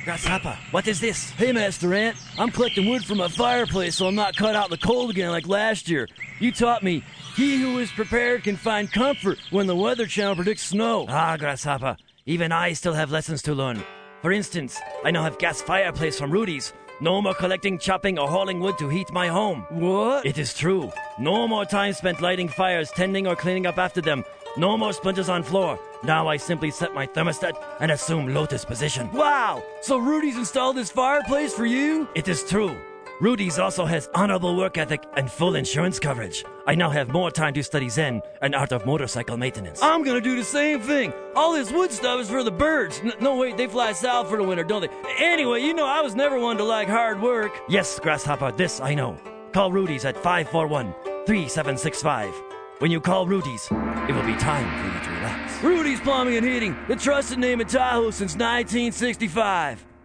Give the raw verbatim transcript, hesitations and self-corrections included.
Grasshopper, what is this? Hey, Master Ant. I'm collecting wood for my fireplace so I'm not cut out in the cold again like last year. You taught me, he who is prepared can find comfort when the Weather Channel predicts snow. Ah, Grasshopper, even I still have lessons to learn. For instance, I now have gas fireplace from Rudy's. No more collecting, chopping, or hauling wood to heat my home. What? It is true. No more time spent lighting fires, tending, or cleaning up after them. No more splinters on floor. Now I simply set my thermostat and assume lotus position. Wow! So Rudy's installed this fireplace for you? It is true. Rudy's also has honorable work ethic and full insurance coverage. I now have more time to study Zen and art of motorcycle maintenance. I'm gonna do the same thing. All this wood stuff is for the birds. N- no, wait, they fly south for the winter, don't they? Anyway, you know I was never one to like hard work. Yes, Grasshopper, this I know. Call Rudy's at five four one, three seven six five. When you call Rudy's, it will be time for you to relax. Rudy's Plumbing and Heating, the trusted name in Tahoe since nineteen sixty-five.